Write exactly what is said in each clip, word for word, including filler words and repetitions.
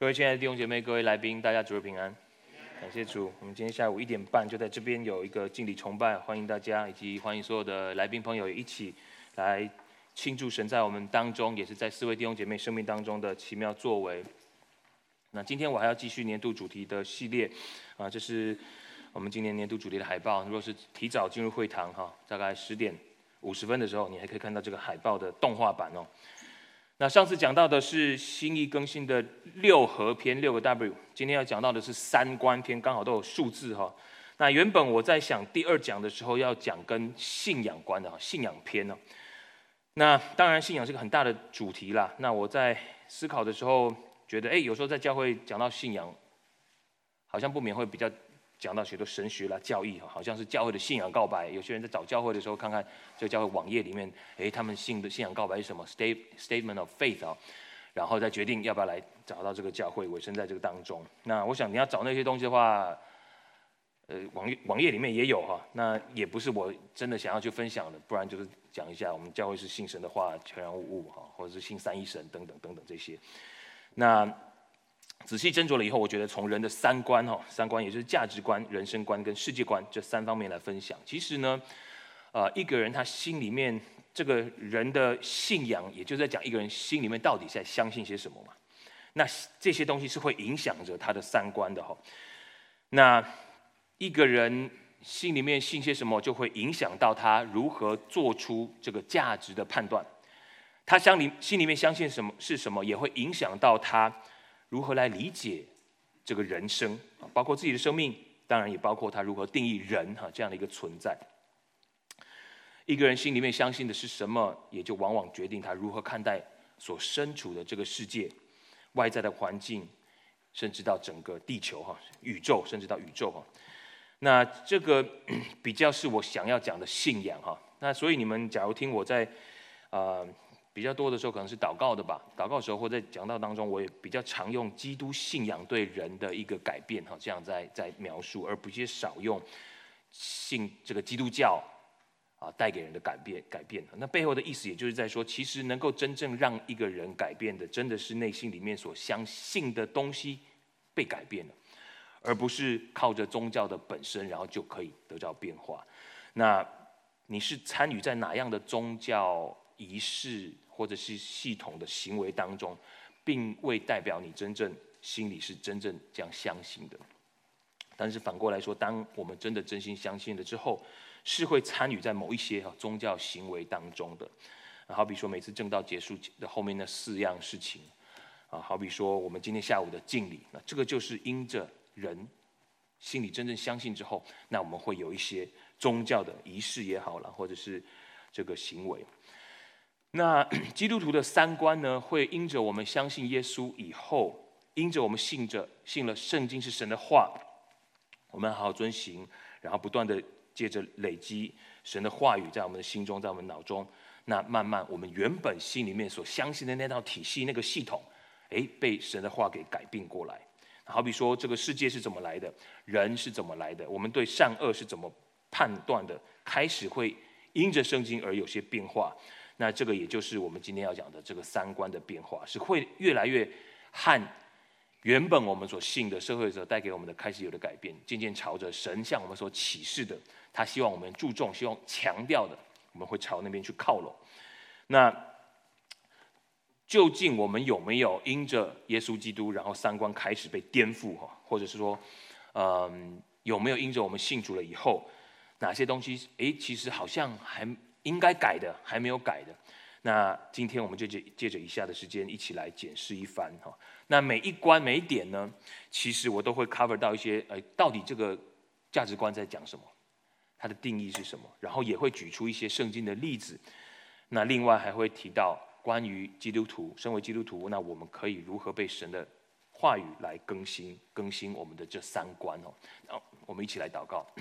各位亲爱的弟兄姐妹、各位来宾，大家主日平安，感谢主。我们今天下午一点半就在这边有一个敬礼崇拜，欢迎大家，以及欢迎所有的来宾朋友一起来庆祝神在我们当中，也是在四位弟兄姐妹生命当中的奇妙作为。那今天我还要继续年度主题的系列，啊，这是我们今年年度主题的海报。如果是提早进入会堂哈，大概十点五十分的时候，你还可以看到这个海报的动画版哦。那上次讲到的是新意更新的六合篇，六个 W。今天要讲到的是三观篇，刚好都有数字哈。那原本我在想第二讲的时候要讲跟信仰观的信仰篇呢。那当然信仰是个很大的主题啦。那我在思考的时候觉得，哎，有时候在教会讲到信仰，好像不免会比较讲到许多神学啦、教义，好像是教会的信仰告白。有些人在找教会的时候，看看这个教会网页里面，哎，他们信的信仰告白是什么 ？Statement of Faith 啊，然后再决定要不要来找到这个教会，委身在这个当中。那我想你要找那些东西的话，呃，网页网页里面也有哈。那也不是我真的想要去分享的，不然就是讲一下我们教会是信神的话，全然无误哈，或者是信三一神等等等等这些。那仔细斟酌了以后，我觉得从人的三观哈，三观也就是价值观、人生观跟世界观这三方面来分享。其实呢，呃，一个人他心里面这个人的信仰，也就是在讲一个人心里面到底在相信些什么嘛。那这些东西是会影响着他的三观的哈。那一个人心里面信些什么，就会影响到他如何做出这个价值的判断。他心里心里面相信什么是什么，也会影响到他如何来理解这个人生，包括自己的生命，当然也包括他如何定义人哈这样的一个存在。一个人心里面相信的是什么，也就往往决定他如何看待所身处的这个世界、外在的环境，甚至到整个地球哈、宇宙，甚至到宇宙哈。那这个比较是我想要讲的信仰哈。那所以你们假如听我在呃。比较多的时候可能是祷告的吧，祷告的时候或在讲道当中，我也比较常用基督信仰对人的一个改变哈，这样在在描述，而不是少用信这个基督教啊带给人的改变改变。那背后的意思也就是在说，其实能够真正让一个人改变的，真的是内心里面所相信的东西被改变了，而不是靠着宗教的本身，然后就可以得到变化。那你是参与在哪样的宗教仪式或者是系统的行为当中，并未代表你真正心里是真正这样相信的。但是反过来说，当我们真的真心相信了之后，是会参与在某一些宗教行为当中的。好比说每次正道结束的后面那四样事情，啊，好比说我们今天下午的敬礼，那这个就是因着人心里真正相信之后，那我们会有一些宗教的仪式也好了，或者是这个行为。那基督徒的三观呢，会因着我们相信耶稣以后，因着我们信着信了圣经是神的话，我们好好遵行，然后不断的借着累积神的话语在我们的心中，在我们脑中，那慢慢我们原本心里面所相信的那套体系、那个系统，哎，被神的话给改变过来。好比说这个世界是怎么来的，人是怎么来的，我们对善恶是怎么判断的，开始会因着圣经而有些变化。那这个也就是我们今天要讲的这个三观的变化，是会越来越和原本我们所信的社会者带给我们的开始有的改变，渐渐朝着神向我们所启示的，他希望我们注重、希望强调的，我们会朝那边去靠拢。那究竟我们有没有因着耶稣基督，然后三观开始被颠覆哈，或者是说，嗯，有没有因着我们信主了以后，哪些东西，哎，其实好像还应该改的，还没有改的。那今天我们就借着以下的时间一起来检视一番哈。那每一关每一点呢，其实我都会 cover 到一些，呃，到底这个价值观在讲什么，它的定义是什么，然后也会举出一些圣经的例子。那另外还会提到关于基督徒，身为基督徒，那我们可以如何被神的话语来更新更新我们的这三观哦。好，我们一起来祷告。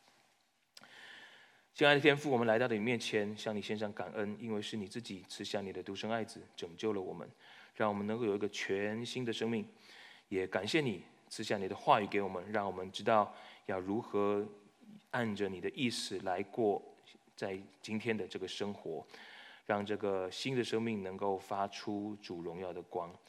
亲爱的天父，我们来到你面前，向你献上感恩，因为是你自己赐下你的独生爱子，拯救了我们，让我们能够有一个全新的生命。也感谢你赐下你的话语给我们，让我们知道要如何按着你的意思来过在今天的这个生活，让这个新的生命能够发出主荣耀的光。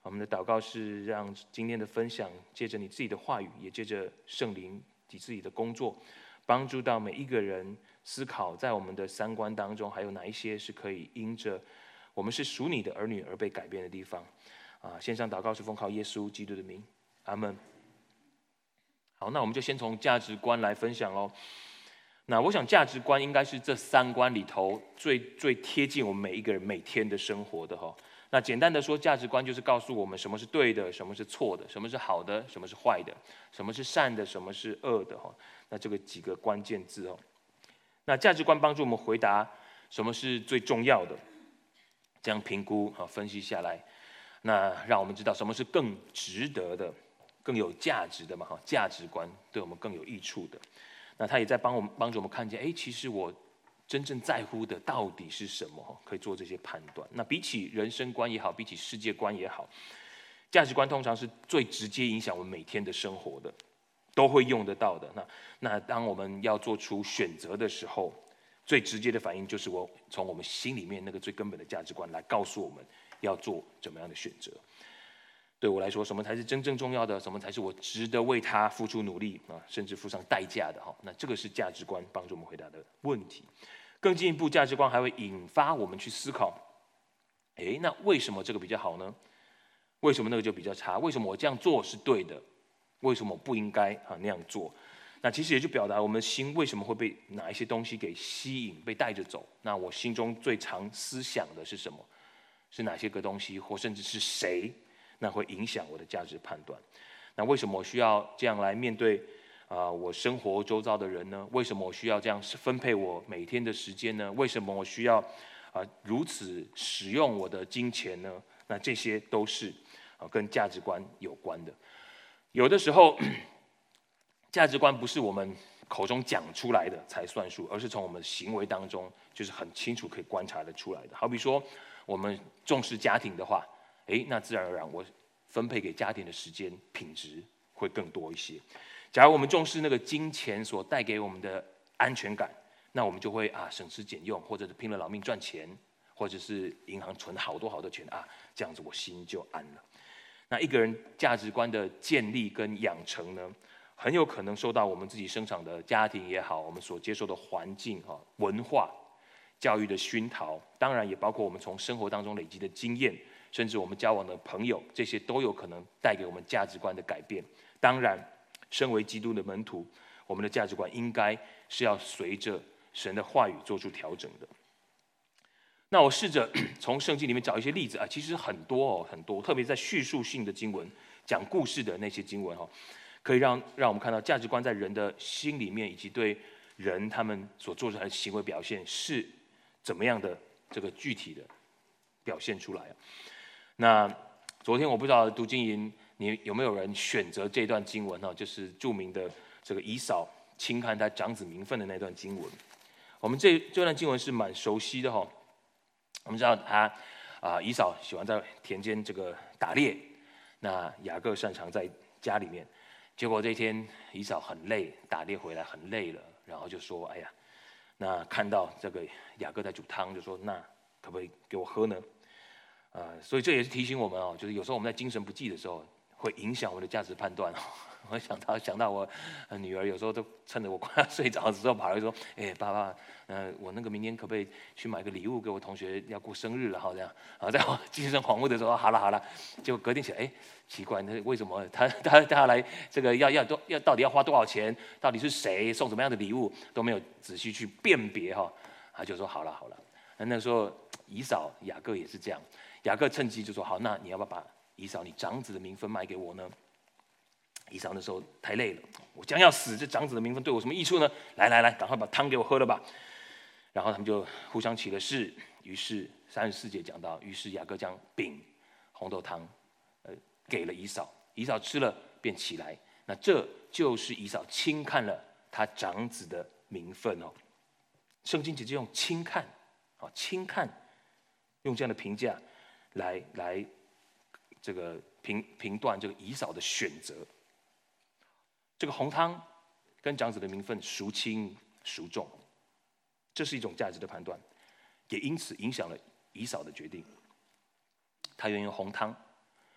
我们的祷告是让今天的分享，借着你自己的话语，也借着圣灵你自己的工作，帮助到每一个人思考，在我们的三观当中，还有哪一些是可以因着我们是属你的儿女而被改变的地方。啊，线上祷告是奉靠耶稣基督的名，阿们。好，那我们就先从价值观来分享喽。那我想价值观应该是这三观里头最最贴近我们每一个人每天的生活的哈。那简单的说，价值观就是告诉我们什么是对的，什么是错的，什么是好的，什么是坏的，什么是善的，什么是恶的哈。那这个几个关键字哦。那价值观帮助我们回答什么是最重要的，这样评估啊分析下来，那让我们知道什么是更值得的、更有价值的嘛哈。价值观对我们更有益处的。那他也在帮我们帮助我们看见，哎，其实我真正在乎的到底是什么？可以做这些判断。那比起人生观也好，比起世界观也好，价值观通常是最直接影响我们每天的生活的，都会用得到的。那那当我们要做出选择的时候，最直接的反应就是我从我们心里面那个最根本的价值观来告诉我们要做怎么样的选择。对我来说，什么才是真正重要的？什么才是我值得为他付出努力啊，甚至付上代价的？哈，那这个是价值观帮助我们回答的问题。更进一步，价值观还会引发我们去思考：哎，那为什么这个比较好呢？为什么那个就比较差？为什么我这样做是对的？为什么我不应该啊那样做？那其实也就表达我们心为什么会被哪一些东西给吸引、被带着走。那我心中最常思想的是什么？是哪些个东西，或甚至是谁？那会影响我的价值判断。那为什么我需要这样来面对啊、呃、我生活周遭的人呢？为什么我需要这样分配我每天的时间呢？为什么我需要啊、呃、如此使用我的金钱呢？那这些都是啊、呃、跟价值观有关的。有的时候，价值观不是我们口中讲出来的才算数，而是从我们行为当中，就是很清楚可以观察得出来的。好比说，我们重视家庭的话，哎，那自然而然我分配给家庭的时间品质会更多一些。假如我们重视那个金钱所带给我们的安全感，那我们就会啊省吃俭用，或者是拼了老命赚钱，或者是银行存好多好多钱啊，这样子我心就安了。那一个人价值观的建立跟养成呢，很有可能受到我们自己生长的家庭也好，我们所接受的环境哈、文化、教育的熏陶，当然也包括我们从生活当中累积的经验。甚至我们交往的朋友，这些都有可能带给我们价值观的改变。当然，身为基督的门徒，我们的价值观应该是要随着神的话语做出调整的。那我试着从圣经里面找一些例子啊，其实很多哦，很多，特别在叙述性的经文、讲故事的那些经文哦，可以让让我们看到价值观在人的心里面，以及对人他们所做出来的行为表现是怎么样的这个具体的表现出来啊。那昨天我不知道读经营你有没有人选择这段经文哈，就是著名的这个以扫轻看他长子名分的那段经文。我们这这段经文是蛮熟悉的哈。我们知道他啊，以扫喜欢在田间这个打猎，那雅各擅长在家里面。结果这一天以扫很累，打猎回来很累了，然后就说：“哎呀，那看到这个雅各在煮汤，就说那可不可以给我喝呢？”呃，所以这也是提醒我们哦，就是有时候我们在精神不济的时候，会影响我的价值判断哦。我想到想到我女儿有时候都趁着我快要睡着的时候跑来说：“哎，爸爸，呃，我那个明天可不可以去买个礼物给我同学要过生日了？哈，这样。”啊，在我精神恍惚的时候，好了好了，结果隔天起来，哎，奇怪，那为什么他他他来这个要要多要到底要花多少钱？到底是谁送什么样的礼物都没有仔细去辨别哈，他就说好了好了。那那时候以扫雅各也是这样。雅各趁机就说：“好，那你要不要把以扫你长子的名分卖给我呢？”以扫那时候太累了，我将要死，这长子的名分对我什么益处呢？来来来，赶快把汤给我喝了吧。然后他们就互相起了誓。于是三十四节讲到，于是雅各将饼、红豆汤，呃，给了以扫。以扫吃了，便起来。那这就是以扫轻看了他长子的名分哦。圣经直接用轻看，啊，轻看。用这样的评价来来这个评评断这个以扫的选择。这个红汤跟长子的名分孰轻孰重，这是一种价值的判断，也因此影响了以扫的决定。他愿意用红汤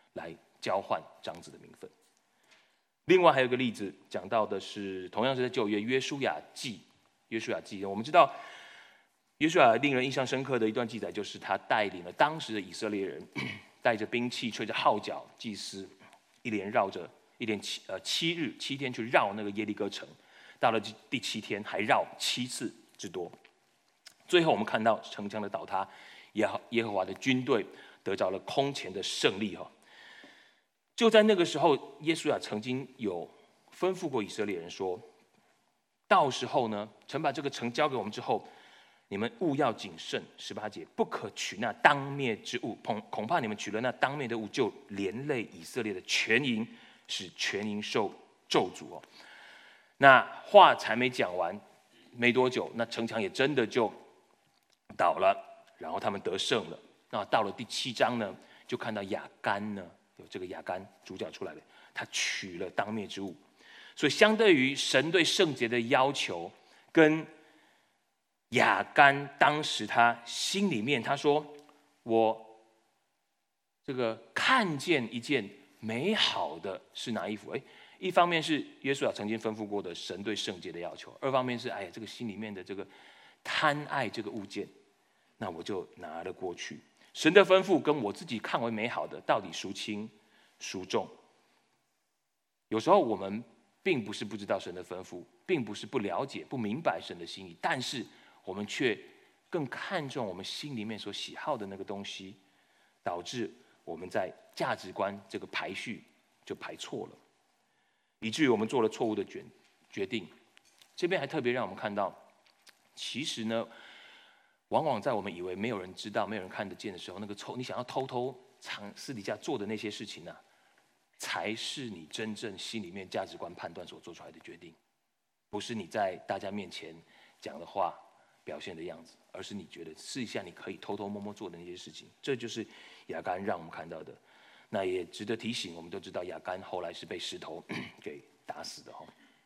来交换长子的名分。另外还有一个例子，讲到的是同样是在旧约约书亚记。约书亚记，我们知道约书亚令人印象深刻的一段记载，就是他带领了当时的以色列人，带着兵器，吹着号角，祭司一连绕着一连七呃七日七天去绕那个耶利哥城，到了第七天还绕七次之多。最后我们看到城墙的倒塌，耶和耶和华的军队得着了空前的胜利哈。就在那个时候，耶稣亚曾经有吩咐过以色列人说，到时候呢，曾把这个城交给我们之后，你们务要谨慎。十八节，不可取那当灭之物，恐恐怕你们取了那当灭的物，就连累以色列的全营，使全营受咒诅哦。那话才没讲完，没多久，那城墙也真的就倒了，然后他们得胜了。那到了第七章呢，就看到亚干呢，有这个亚干主角出来了，他取了当灭之物。所以相对于神对圣洁的要求，跟亚干当时他心里面他说，我这个看见一件美好的是哪一幅？哎，一方面是约书亚曾经吩咐过的神对圣洁的要求，二方面是哎呀这个心里面的这个贪爱这个物件，那我就拿了过去。神的吩咐跟我自己看为美好的，到底孰轻孰重？有时候我们并不是不知道神的吩咐，并不是不了解、不明白神的心意，但是我们却更看重我们心里面所喜好的那个东西，导致我们在价值观这个排序就排错了，以至于我们做了错误的决决定。这边还特别让我们看到，其实呢，往往在我们以为没有人知道、没有人看得见的时候，那个偷你想要偷偷藏私底下做的那些事情呢、啊，才是你真正心里面价值观判断所做出来的决定，不是你在大家面前讲的话、表现的样子，而是你觉得试一下你可以偷偷摸摸做的那些事情。这就是亚干让我们看到的。那也值得提醒，我们都知道亚干后来是被石头给打死的哈。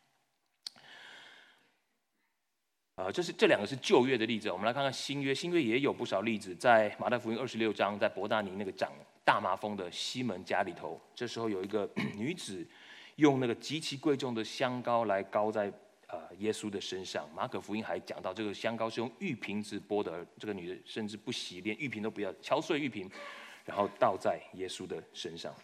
呃，这是这两个是旧约的例子，我们来看看新约。新约也有不少例子，在马太福音二十六章，在伯大尼那个长大麻风的西门家里头，这时候有一个女子用那个极其贵重的香膏来膏在呃耶稣的身上。马可福音还讲到这个香膏是用玉瓶子拨的，这个女的甚至不洗，连玉瓶都不要，敲碎玉瓶，然后倒在耶稣的身上。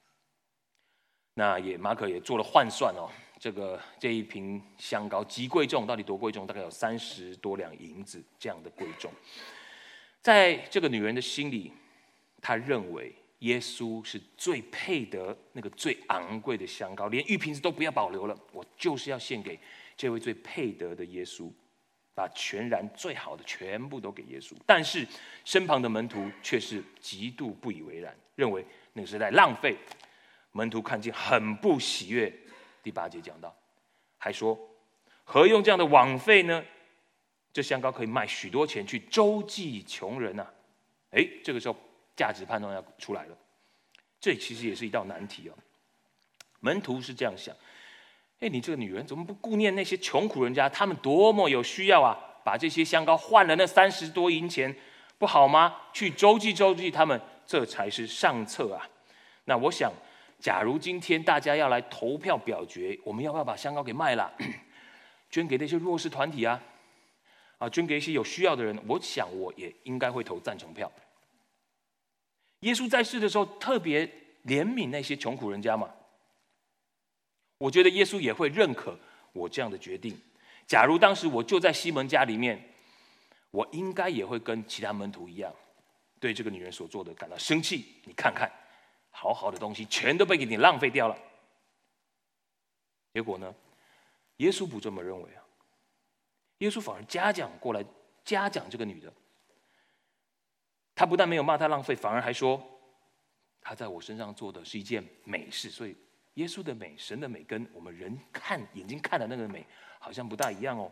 那也马可也做了换算哦，这个这一瓶香膏极贵重，到底多贵重？大概有三十多两银子这样的贵重。在这个女人的心里，她认为耶稣是最配得那个最昂贵的香膏，连玉瓶子都不要保留了，我就是要献给这位最配得的耶稣，把全然最好的全部都给耶稣。但是身旁的门徒却是极度不以为然，认为那个是在浪费。门徒看见很不喜悦。第八节讲到，还说何用这样的枉费呢？这香膏可以卖许多钱去周济穷人啊！哎，这个时候价值判断要出来了，这其实也是一道难题哦。门徒是这样想：哎，你这个女人怎么不顾念那些穷苦人家？他们多么有需要啊！把这些香膏换了那三十多银钱，不好吗？去周济周济他们，这才是上策啊！那我想，假如今天大家要来投票表决，我们要不要把香膏给卖了，捐给那些弱势团体啊？啊，捐给一些有需要的人，我想我也应该会投赞成票。耶稣在世的时候特别怜悯那些穷苦人家嘛，我觉得耶稣也会认可我这样的决定。假如当时我就在西门家里面，我应该也会跟其他门徒一样，对这个女人所做的感到生气。你看看，好好的东西全都被你浪费掉了。结果呢，耶稣不这么认为啊，耶稣反而嘉奖过来，嘉奖这个女的。他不但没有骂她浪费，反而还说她在我身上做的是一件美事。所以耶稣的美，神的美，跟我们人看眼睛看的那个美好像不大一样哦。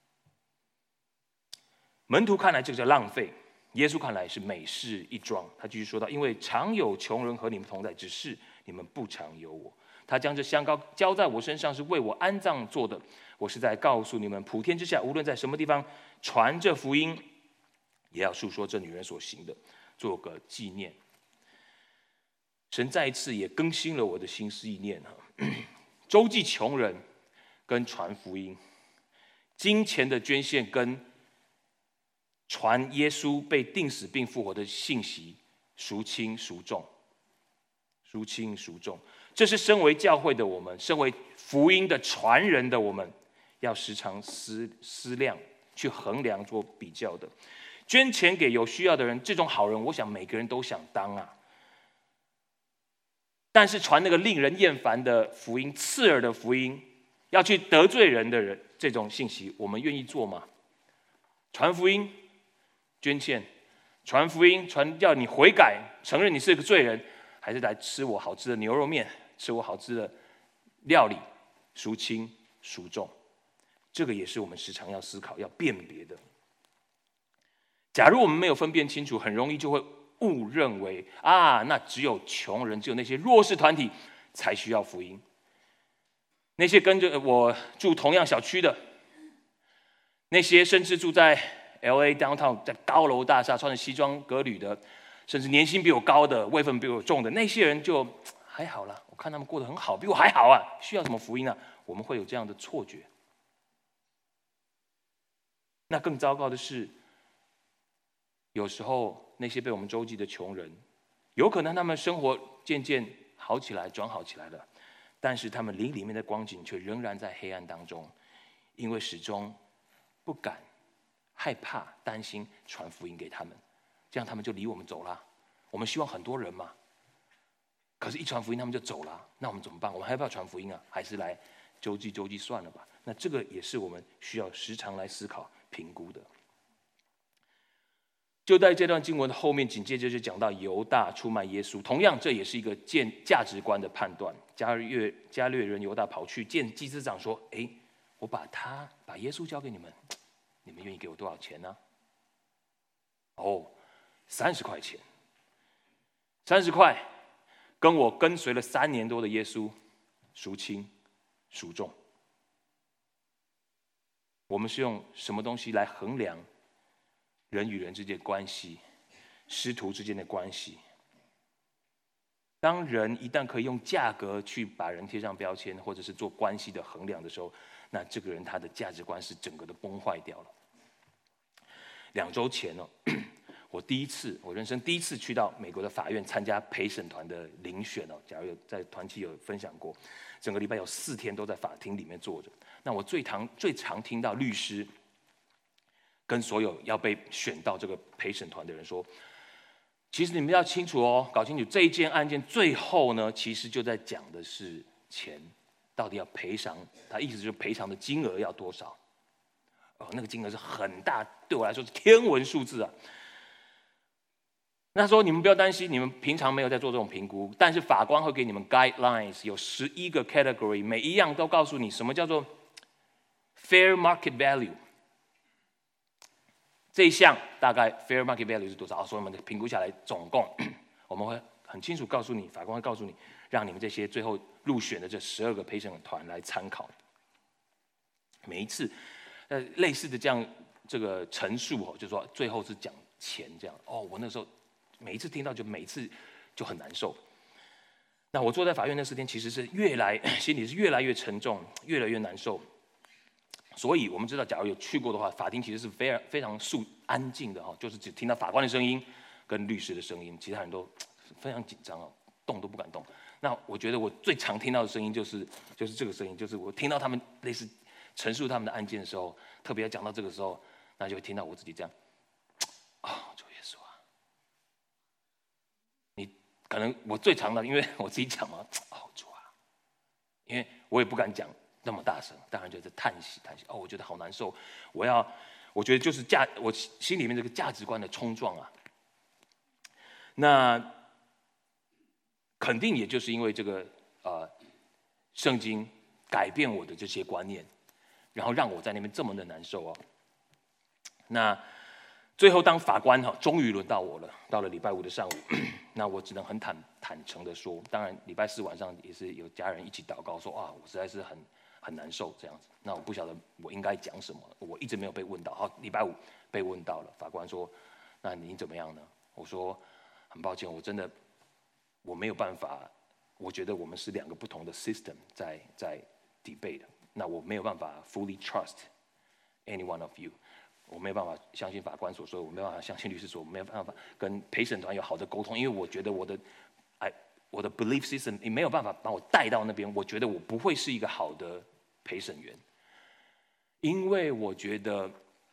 门徒看来这个叫浪费，耶稣看来是美事一桩。他继续说道：因为常有穷人和你们同在，只是你们不常有我。他将这香膏浇在我身上，是为我安葬做的。我是在告诉你们，普天之下无论在什么地方传这福音，也要述说这女人所行的，做个纪念。 神再一次也更新了我的心思意念哈。周济穷人跟传福音，金钱的捐献跟传耶稣被钉死并复活的信息，孰轻孰重？孰轻孰重？这是身为教会的我们，身为福音的传人的我们，要时常思思量，去衡量做比较的。捐钱给有需要的人，这种好人，我想每个人都想当啊。但是传那个令人厌烦的福音、刺耳的福音，要去得罪人的人，这种信息，我们愿意做吗？传福音、捐献，传福音，传叫你悔改，承认你是个罪人，还是来吃我好吃的牛肉面，吃我好吃的料理，孰轻孰重？这个也是我们时常要思考、要辨别的。假如我们没有分辨清楚，很容易就会误认为啊，那只有穷人，只有那些弱势团体才需要福音。那些跟着我住同样小区的，那些甚至住在 L A downtown 在高楼大厦穿着西装革履的，甚至年薪比我高的、位分比我重的那些人，就还好啦，我看他们过得很好，比我还好啊，需要什么福音啊？我们会有这样的错觉。那更糟糕的是，有时候那些被我们周济的穷人，有可能他们生活渐渐好起来、转好起来了，但是他们灵里面的光景却仍然在黑暗当中，因为始终不敢、害怕、担心传福音给他们，这样他们就离我们走了。我们希望很多人嘛，可是一传福音他们就走了，那我们怎么办？我们还要不要传福音啊？还是来周济周济算了吧？那这个也是我们需要时常来思考、评估的。就在这段经文的后面，紧接着就讲到犹大出卖耶稣，同样这也是一个见价值观的判断。加略加略人犹大跑去见祭司长说：“哎，我把他把耶稣交给你们，你们愿意给我多少钱呢？”哦，三十块钱，三十块，跟我跟随了三年多的耶稣，孰轻孰重？我们是用什么东西来衡量人与人之间的关系，师徒之间的关系？当人一旦可以用价格去把人贴上标签，或者是做关系的衡量的时候，那这个人他的价值观是整个的崩坏掉了。两周前哦，我第一次，我人生第一次去到美国的法院参加陪审团的遴选哦。假如有在团契有分享过，整个礼拜有四天都在法庭里面坐着。那我最常最常听到律师跟所有要被选到这个陪审团的人说，其实你们要清楚哦，搞清楚这一件案件最后呢，其实就在讲的是钱，到底要赔偿，他意思就是赔偿的金额要多少。哦，那个金额是很大，对我来说是天文数字啊。那时候你们不要担心，你们平常没有在做这种评估，但是法官会给你们 guidelines， 有十一个 category， 每一样都告诉你什么叫做 fair market value。这一项大概 fair market value 是多少？所以我们评估下来，总共我们会很清楚告诉你，法官会告诉你，让你们这些最后入选的这十二个陪审团来参考。每一次，呃，类似的这样这个陈述哦，就是说最后是讲钱这样。哦，我那时候每一次听到，就每一次就很难受。那我坐在法院那四天，其实是越来心里是越来越沉重，越来越难受。所以我们知道，假如有去过的话，法庭其实是非常非常肃安静的哈，就是只听到法官的声音跟律师的声音，其他人都非常紧张哦，动都不敢动。那我觉得我最常听到的声音就是就是这个声音，就是我听到他们类似陈述他们的案件的时候，特别讲到这个时候，那就会听到我自己这样啊、哦，主耶稣啊，你可能我最常的，因为我自己讲嘛，哦主啊，因为我也不敢讲那么大声，当然就是叹息叹息。哦，我觉得好难受。我要，我觉得就是价，我心里面这个价值观的冲撞啊。那肯定也就是因为这个呃，圣经改变我的这些观念，然后让我在那边这么的难受哦。那最后当法官哈，终于轮到我了。到了礼拜五的上午，那我只能很坦坦诚的说，当然礼拜四晚上也是有家人一起祷告说啊，我实在是很。很难受这样子，那我不晓得我应该讲什么，我一直没有被问到。好，礼拜五被问到了，法官说：“那你怎么样呢？”我说：“很抱歉，我真的我没有办法，我觉得我们是两个不同的 system 在在 debate， 那我没有办法 fully trust any one of you， 我没有办法相信法官所说，我没有办法相信律师说，我没有办法跟陪审团有好的沟通，因为我觉得我的哎我的 belief system 你没有办法把我带到那边，我觉得我不会是一个好的陪审员，因为我觉得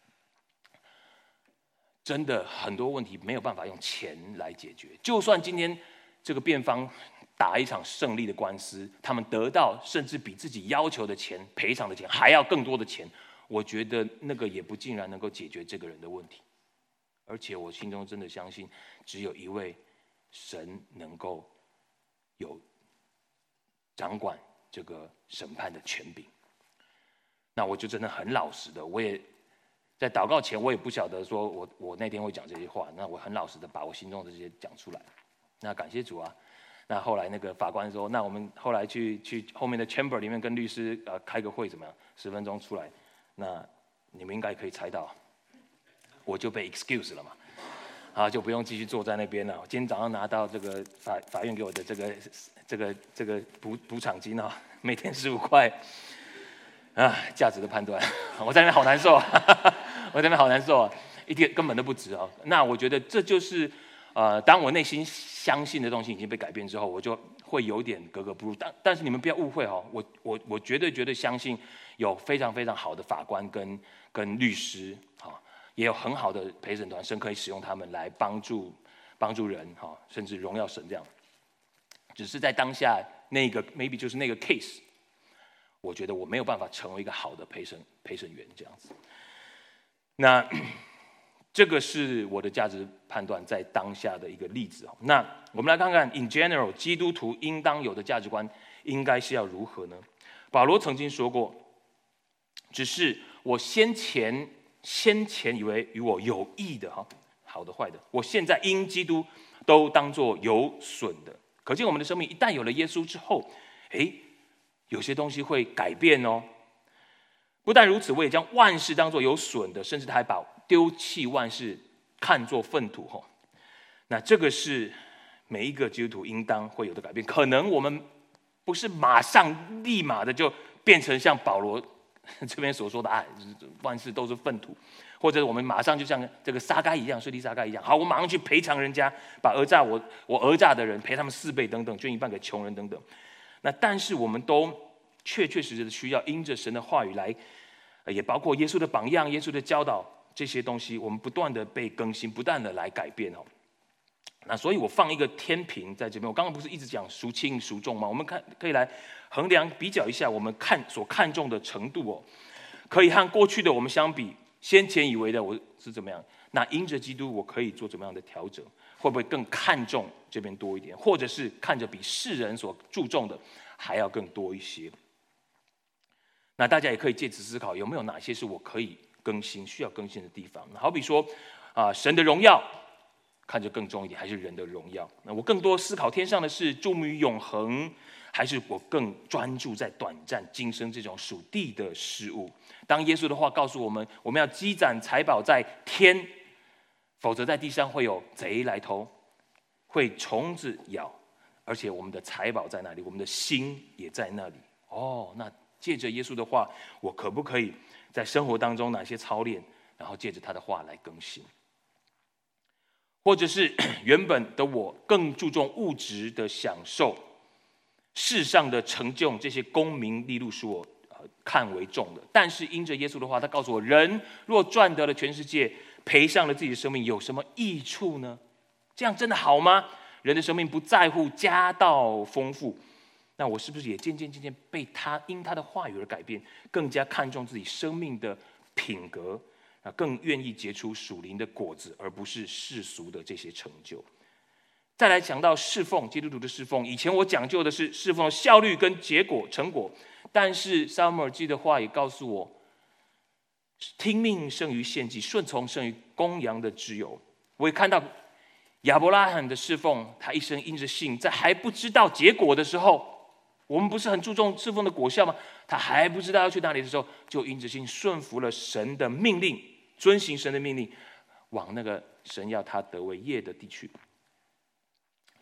真的很多问题没有办法用钱来解决，就算今天这个辩方打一场胜利的官司，他们得到甚至比自己要求的钱、赔偿的钱还要更多的钱，我觉得那个也不尽然能够解决这个人的问题。而且我心中真的相信，只有一位神能够有掌管这个审判的权柄。那我就真的很老实的，我也在祷告前，我也不晓得说我我那天会讲这些话，那我很老实的把我心中的这些讲出来。那感谢主啊！那后来那个法官说，那我们后来去去后面的 chamber 里面跟律师呃开个会怎么样？十分钟出来，那你们应该可以猜到，我就被 excuse 了嘛，啊就不用继续坐在那边了。今天早上拿到这个法法院给我的这个这个这个补补偿金啊，每天十五块，啊价值的判断，我在那边好难受啊，我在那边好难受啊，一点根本都不值啊。那我觉得这就是。呃，当我内心相信的东西已经被改变之后，我就会有点格格不入。但但是你们不要误会哦，我我我绝对绝对相信有非常非常好的法官跟跟律师，哈、哦，也有很好的陪审团，神可以使用他们来帮助帮助人，哈、哦，甚至荣耀神这样。只是在当下那个 maybe 就是那个 case， 我觉得我没有办法成为一个好的陪审陪审员这样子。那。这个是我的价值判断在当下的一个例子。那我们来看看 ，in general， 基督徒应当有的价值观应该是要如何呢？保罗曾经说过，只是我先前先前以为与我有益的哈，好的坏的，我现在因基督都当作有损的。可见我们的生命一旦有了耶稣之后，哎，有些东西会改变哦。不但如此，我也将万事当作有损的，甚至他还把丢弃万事看作粪土。那这个是每一个基督徒应当会有的改变。可能我们不是马上立马的就变成像保罗这边所说的，哎，万事都是粪土，或者我们马上就像这个撒该一样，税吏撒该一样，好，我马上去赔偿人家，把讹诈我我讹诈的人赔他们四倍等等，捐一半给穷人等等。那但是我们都确确实实的需要因着神的话语来。也包括耶稣的榜样、耶稣的教导这些东西，我们不断的被更新，不断的来改变哦。那所以我放一个天平在这边，我刚刚不是一直讲孰轻孰重吗？我们看可以来衡量比较一下，我们看所看重的程度哦，可以和过去的我们相比，先前以为的我是怎么样？那因着基督，我可以做怎么样的调整？会不会更看重这边多一点，或者是看着比世人所注重的还要更多一些？那大家也可以借此思考，有没有哪些是我可以更新、需要更新的地方？好比说，啊、呃，神的荣耀看着更重一点，还是人的荣耀？那我更多思考天上的事，注目于永恒，还是我更专注在短暂今生这种属地的事物？当耶稣的话告诉我们，我们要积攒财宝在天，否则在地上会有贼来偷，会虫子咬，而且我们的财宝在哪里？我们的心也在那里。哦，那。借着耶稣的话，我可不可以在生活当中哪些操练，然后借着他的话来更新？或者是原本的我更注重物质的享受，世上的成就，这些功名利禄是我、呃、看为重的。但是因着耶稣的话，他告诉我，人若赚得了全世界，赔上了自己的生命，有什么益处呢？这样真的好吗？人的生命不在乎家道丰富。那我是不是也渐渐渐渐被他因他的话语而改变，更加看重自己生命的品格，更愿意结出属灵的果子，而不是世俗的这些成就？再来讲到侍奉，基督徒的侍奉，以前我讲究的是侍奉的效率跟结果成果，但是撒母耳记的话也告诉我，听命胜于献祭，顺从胜于公羊的脂油。我也看到亚伯拉罕的侍奉，他一生因着信，在还不知道结果的时候，我们不是很注重侍奉的果效吗？他还不知道要去哪里的时候，就因着信顺服了神的命令，遵行神的命令，往那个神要他得为业的地区。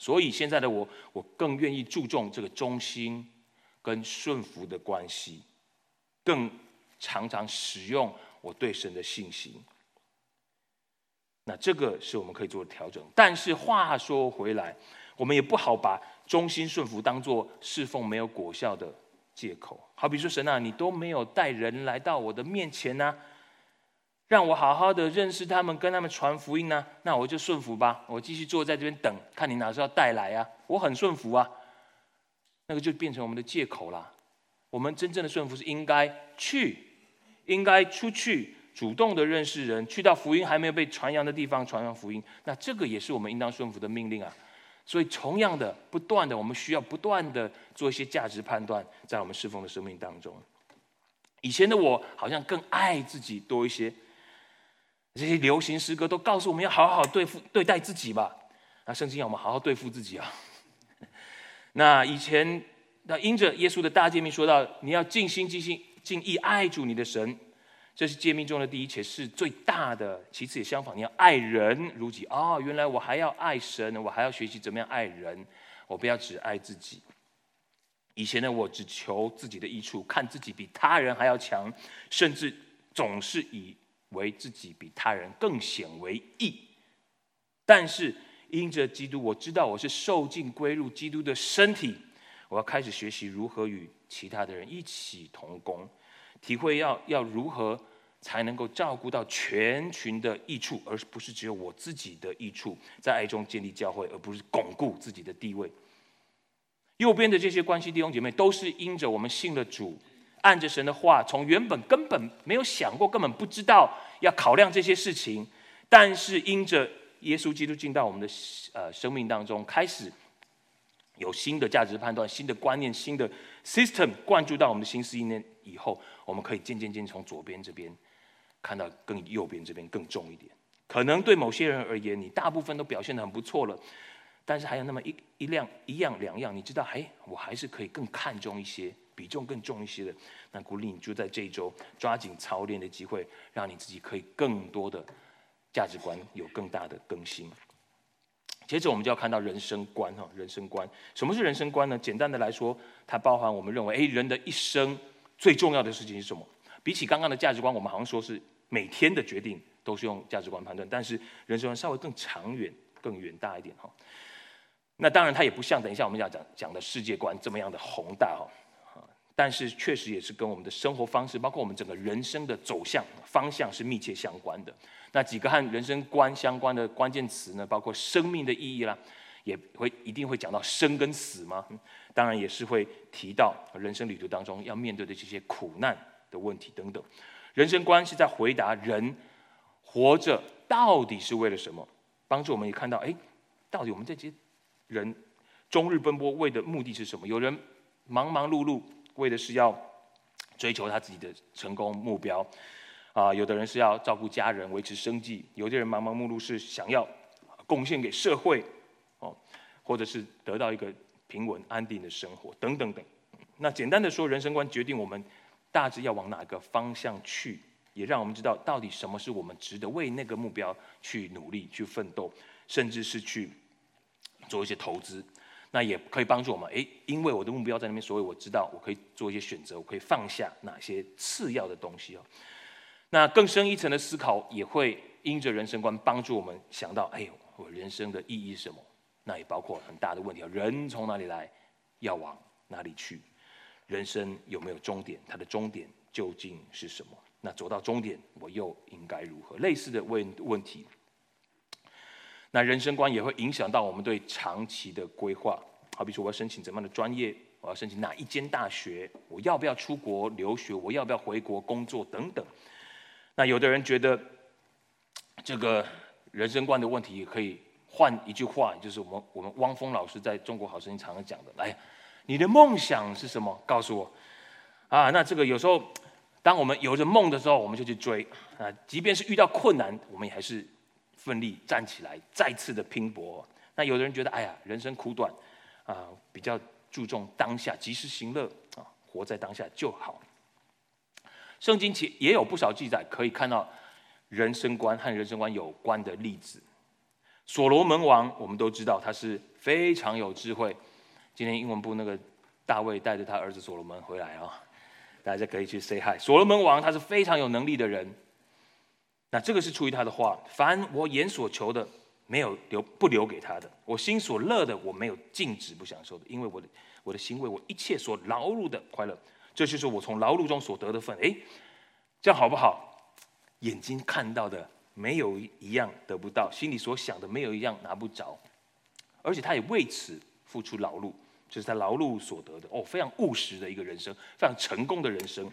所以现在的我，我更愿意注重这个忠心跟顺服的关系，更常常使用我对神的信心。那这个是我们可以做的调整。但是话说回来，我们也不好把忠心顺服当作侍奉没有果效的借口。好比说，神啊，你都没有带人来到我的面前啊，让我好好的认识他们，跟他们传福音啊，那我就顺服吧，我继续坐在这边等，看你哪时候带来啊，我很顺服啊。那个就变成我们的借口啦。我们真正的顺服是应该去，应该出去，主动的认识人，去到福音还没有被传扬的地方传扬福音。那这个也是我们应当顺服的命令啊。所以同样的，不断的，我们需要不断的做一些价值判断，在我们侍奉的生命当中。以前的我好像更爱自己多一些，这些流行诗歌都告诉我们要好好对付对待自己吧。那圣经要我们好好对付自己啊。那以前那因着耶稣的大诫命说到，你要尽心尽心尽意爱主你的神，这是诫命中的第一，且是最大的。其次也相反，你要爱人如己。哦，原来我还要爱神，我还要学习怎么样爱人，我不要只爱自己。以前的我只求自己的益处，看自己比他人还要强，甚至总是以为自己比他人更显为义。但是因着基督，我知道我是受尽归入基督的身体，我要开始学习如何与其他的人一起同工，体会要要如何才能够照顾到全群的益处，而不是只有我自己的益处，在爱中建立教会，而不是巩固自己的地位。右边的这些关系弟兄姐妹，都是因着我们信了主，按着神的话，从原本根本没有想过，根本不知道要考量这些事情，但是因着耶稣基督进到我们的呃生命当中，开始有新的价值判断、新的观念、新的 system 灌注到我们的心思意念以后，我们可以渐渐渐从左边这边看到更右边这边更重一点。可能对某些人而言，你大部分都表现得很不错了，但是还有那么一一样一样两样，你知道，哎，我还是可以更看重一些，比重更重一些的。那鼓励你就在这一周抓紧操练的机会，让你自己可以更多的价值观有更大的更新。接着我们就要看到人生观哈，人生观，什么是人生观呢？简单的来说，它包含我们认为，哎，人的一生最重要的事情是什么？比起刚刚的价值观，我们好像说是每天的决定都是用价值观判断，但是人生观稍微更长远、更远大一点哈。那当然，它也不像等一下我们要讲讲的世界观这么样的宏大哈，但是确实也是跟我们的生活方式，包括我们整个人生的走向方向是密切相关的。那几个和人生观相关的关键词呢，包括生命的意义啦，也会一定会讲到生跟死吗？当然也是会提到人生旅途当中要面对的这些苦难的问题等等。人生观是在回答人活着到底是为了什么，帮助我们也看到，哎，到底我们这些人终日奔波为的目的是什么？有人忙忙碌碌为的是要追求他自己的成功目标。啊，有的人是要照顾家人、维持生计；有的人忙忙碌碌是想要贡献给社会，哦，或者是得到一个平稳安定的生活，等等等。那简单的说，人生观决定我们大致要往哪个方向去，也让我们知道到底什么是我们值得为那个目标去努力、去奋斗，甚至是去做一些投资。那也可以帮助我们，哎，因为我的目标在那边，所以我知道我可以做一些选择，我可以放下哪些次要的东西哦。那更深一层的思考，也会因着人生观帮助我们想到，哎，我人生的意义是什么？那也包括很大的问题，人从哪里来，要往哪里去？人生有没有终点？它的终点究竟是什么？那走到终点，我又应该如何？类似的问问题。那人生观也会影响到我们对长期的规划，好比说我要申请怎么样的专业，我要申请哪一间大学，我要不要出国留学，我要不要回国工作等等。那有的人觉得这个人生观的问题可以换一句话，就是我们我们汪峰老师在中国好声音常常讲的，来，你的梦想是什么？告诉我。啊，那这个有时候当我们有着梦的时候，我们就去追啊，即便是遇到困难，我们也还是奋力站起来，再次的拼搏。那有的人觉得，哎呀，人生苦短啊，比较注重当下，及时行乐啊，活在当下就好。圣经其也有不少记载，可以看到人生观和人生观有关的例子。 所罗门王我们都知道他是非常有智慧。今天英文部那个大卫带着他儿子所罗门回来啊，大家可以去 say hi。所罗门王他是非常有能力的人，那这个是出于他的话：凡我眼所求的，没有留不留给他的；我心所乐的，我没有禁止不享受的。因为我的我的行为，我一切所劳碌的快乐，这就是我从劳碌中所得的份。哎，这样好不好？眼睛看到的没有一样得不到，心里所想的没有一样拿不着，而且他也为此付出劳碌，这是他劳碌所得的。哦，非常务实的一个人生，非常成功的人生。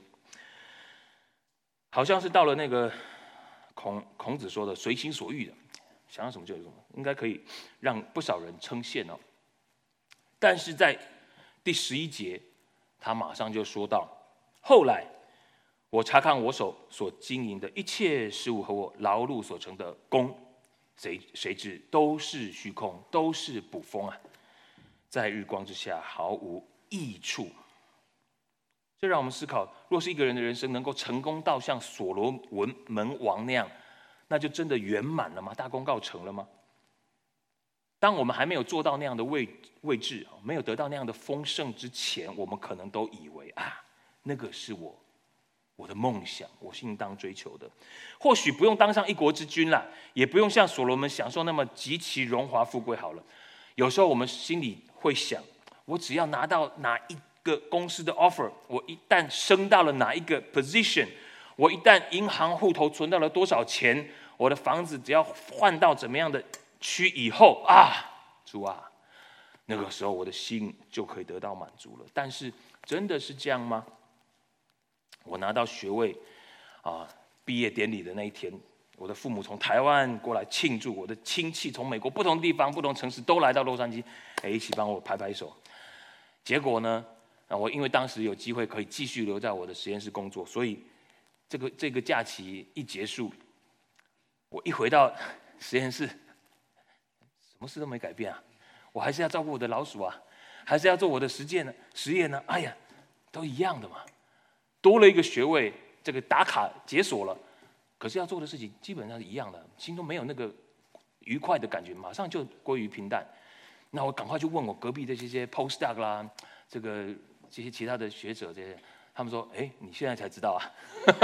好像是到了那个孔孔子说的随心所欲的，想要什么就有什么，应该可以让不少人称羡哦。但是在第十一节，他马上就说到：后来我查看我手所经营的一切事物和我劳碌所成的功，谁谁知都是虚空，都是捕风啊，在日光之下毫无益处。这让我们思考，若是一个人的人生能够成功到像所罗门王那样，那就真的圆满了吗？大功告成了吗？当我们还没有做到那样的位位置，没有得到那样的丰盛之前，我们可能都以为啊，那个是我我的梦想，我是应当追求的。或许不用当上一国之君啦，也不用像所罗门享受那么极其荣华富贵好了。有时候我们心里会想，我只要拿到哪一个公司的 offer， 我一旦升到了哪一个 position， 我一旦银行户头存到了多少钱，我的房子只要换到怎么样的区以后啊，主啊，那个时候我的心就可以得到满足了。但是真的是这样吗？我拿到学位啊，毕业典礼的那一天，我的父母从台湾过来庆祝，我的亲戚从美国不同地方、不同城市都来到洛杉矶，哎，一起帮我拍拍手。结果呢，我因为当时有机会可以继续留在我的实验室工作，所以这个这个假期一结束，我一回到实验室，什么事都没改变啊，我还是要照顾我的老鼠啊，还是要做我的实践呢、实验呢，哎呀，都一样的嘛。多了一个学位，这个打卡解锁了，可是要做的事情基本上是一样的，心中没有那个愉快的感觉，马上就归于平淡。那我赶快去问我隔壁的这些 postdoc 啦，这个这些其他的学者，这些他们说：“哎，你现在才知道啊？”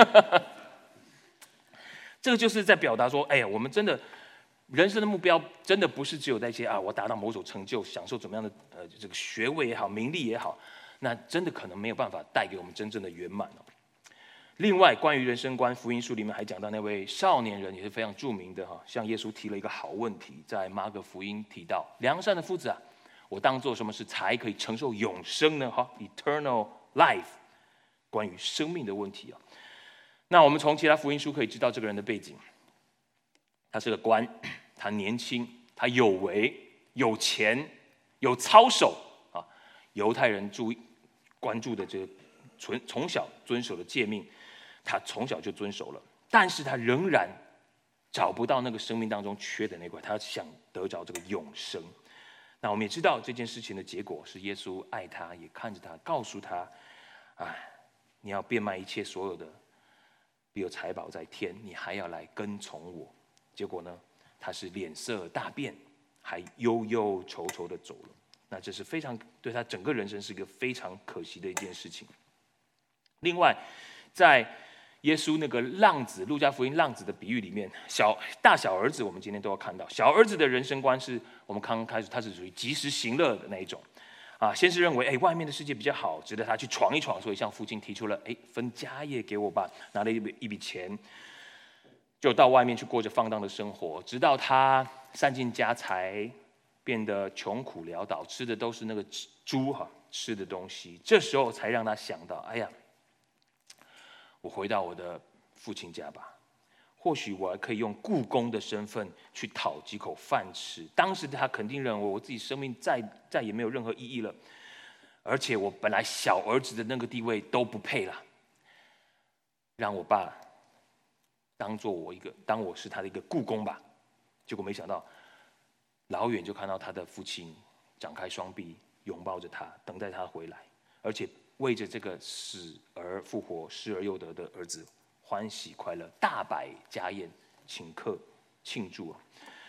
这个就是在表达说：“哎呀，我们真的人生的目标真的不是只有那些啊，我达到某种成就，享受怎么样的呃这个学位也好，名利也好。”那真的可能没有办法带给我们真正的圆满哦。另外，关于人生观，福音书里面还讲到那位少年人也是非常著名的哈，向耶稣提了一个好问题，在马可福音提到：良善的夫子啊，我当做什么事才可以承受永生呢？哈 ，eternal life， 关于生命的问题啊。那我们从其他福音书可以知道这个人的背景，他是个官，他年轻，他有为，有钱，有操守啊。犹太人注意。关注的这个从从小遵守的诫命，他从小就遵守了，但是他仍然找不到那个生命当中缺的那块，他想得着这个永生。那我们也知道这件事情的结果是耶稣爱他，也看着他，告诉他：哎，你要变卖一切所有的，必有财宝在天，你还要来跟从我。结果呢，他是脸色大变，还忧忧愁愁的走了。那这是非常对他整个人生是一个非常可惜的一件事情。另外，在耶稣那个浪子，路加福音浪子的比喻里面，小大小儿子我们今天都要看到，小儿子的人生观是我们刚刚开始，他是属于及时行乐的那一种啊。先是认为，哎，外面的世界比较好，值得他去闯一闯，所以向父亲提出了，哎，分家业给我吧，拿了一笔一笔钱，就到外面去过着放荡的生活，直到他散尽家财。变得穷苦潦倒，吃的都是那个猪哈吃的东西。这时候才让他想到：哎呀，我回到我的父亲家吧，或许我还可以用雇工的身份去讨几口饭吃。当时他肯定认为我自己生命再再也没有任何意义了，而且我本来小儿子的那个地位都不配了，让我爸当做我一个当我是他的一个雇工吧。结果没想到。老远就看到他的父亲张开双臂拥抱着他，等待他回来，而且为着这个死而复活、失而又得的儿子欢喜快乐，大摆家宴，请客庆祝。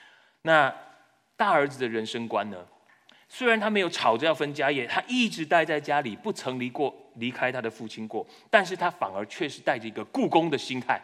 那大儿子的人生观呢？虽然他没有吵着要分家业，他一直待在家里，不曾离过离开他的父亲过，但是他反而却是带着一个雇工的心态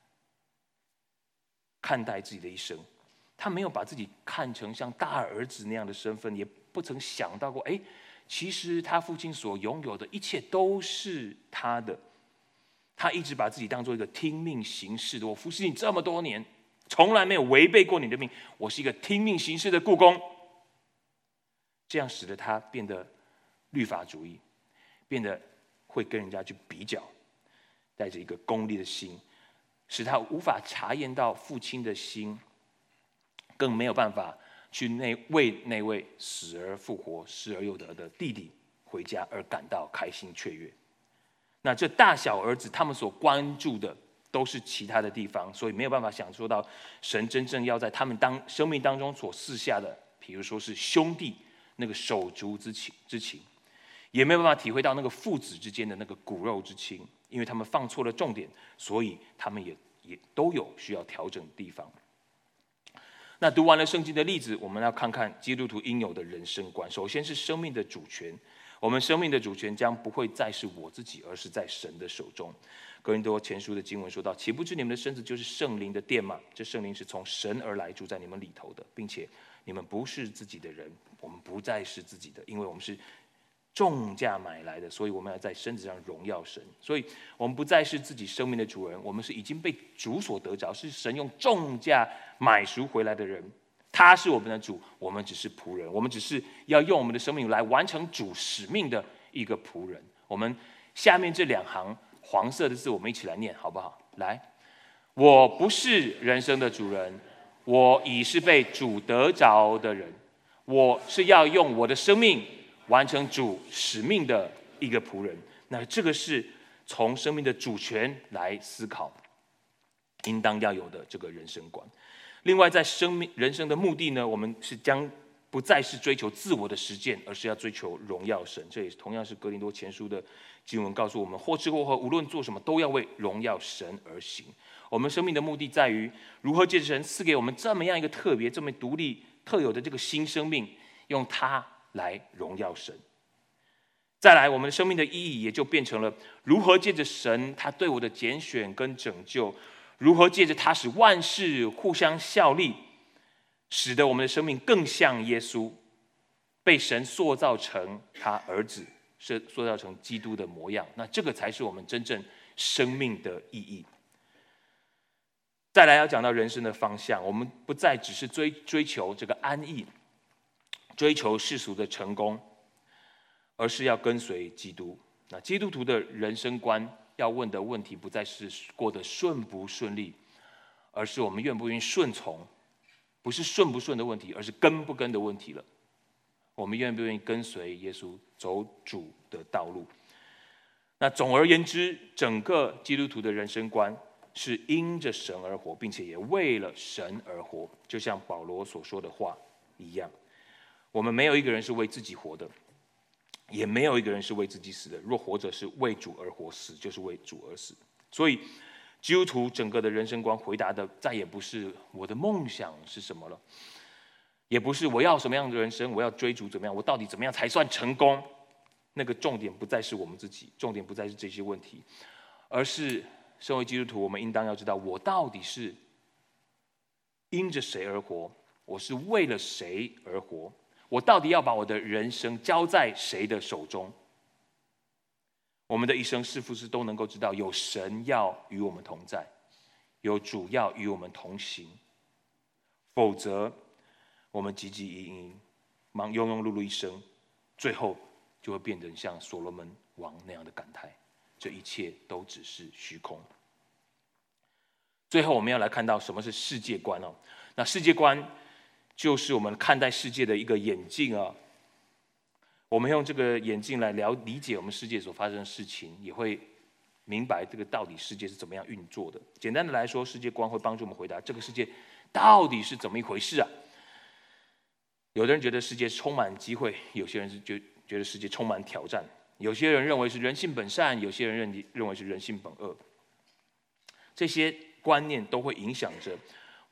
看待自己的一生。他没有把自己看成像大儿子那样的身份，也不曾想到过，哎，其实他父亲所拥有的一切都是他的。他一直把自己当做一个听命行事的，我服侍你这么多年，从来没有违背过你的命，我是一个听命行事的雇工。这样使得他变得律法主义，变得会跟人家去比较，带着一个功利的心，使他无法察验到父亲的心，更没有办法去那为那位死而复活、失而又得的弟弟回家而感到开心雀跃。那这大小儿子他们所关注的都是其他的地方，所以没有办法享受到神真正要在他们当生命当中所赐下的，比如说是兄弟那个手足之情之情，也没有办法体会到那个父子之间的那个骨肉之亲，因为他们放错了重点，所以他们也也都有需要调整的地方。那读完了圣经的例子，我们要看看基督徒应有的人生观。首先是生命的主权，我们生命的主权将不会再是我自己，而是在神的手中。哥林多前书的经文说到：“岂不知你们的身子就是圣灵的殿吗？这圣灵是从神而来，住在你们里头的，并且你们不是自己的人，我们不再是自己的，因为我们是重价买来的，所以我们要在身子上荣耀神。所以我们不再是自己生命的主人，我们是已经被主所得着，是神用重价买赎回来的人。他是我们的主，我们只是仆人，我们只是要用我们的生命来完成主使命的一个仆人。”我们下面这两行黄色的字，我们一起来念好不好？来，我不是人生的主人，我已是被主得着的人，我是要用我的生命完成主使命的一个仆人。那这个是从生命的主权来思考，应当要有的这个人生观。另外，在生命人生的目的呢，我们是将不再是追求自我的实践，而是要追求荣耀神。这也同样是哥林多前书的经文告诉我们：或吃或喝，无论做什么，都要为荣耀神而行。我们生命的目的在于如何借着神赐给我们这么样一个特别、这么独立、特有的这个新生命，用它来荣耀神。再来，我们的生命的意义也就变成了如何借着神他对我的拣选跟拯救，如何借着他使万事互相效力，使得我们的生命更像耶稣，被神塑造成他儿子，是塑造成基督的模样。那这个才是我们真正生命的意义。再来要讲到人生的方向，我们不再只是追追求这个安逸，追求世俗的成功，而是要跟随基督。那基督徒的人生观要问的问题，不再是过得顺不顺利，而是我们愿不愿意顺从，不是顺不顺的问题，而是跟不跟的问题了。我们愿不愿意跟随耶稣走主的道路？那总而言之，整个基督徒的人生观是因着神而活，并且也为了神而活，就像保罗所说的话一样。我们没有一个人是为自己活的，也没有一个人是为自己死的。若活着是为主而活，死就是为主而死。所以基督徒整个的人生观回答的再也不是我的梦想是什么了，也不是我要什么样的人生，我要追逐怎么样，我到底怎么样才算成功。那个重点不再是我们自己，重点不再是这些问题，而是身为基督徒，我们应当要知道，我到底是因着谁而活，我是为了谁而活，我到底要把我的人生交在谁的手中。我们的一生是不是都能够知道，有神要与我们同在，有主要与我们同行？否则我们汲汲营营，忙庸庸碌碌一生，最后就会变得像所罗门王那样的感慨，这一切都只是虚空。最后我们要来看到什么是世界观哦。那世界观就是我们看待世界的一个眼镜啊。我们用这个眼镜来了理解我们世界所发生的事情，也会明白这个到底世界是怎么样运作的。简单的来说，世界观会帮助我们回答这个世界到底是怎么一回事啊。有的人觉得世界充满机会，有些人是觉觉得世界充满挑战，有些人认为是人性本善，有些人认认为是人性本恶。这些观念都会影响着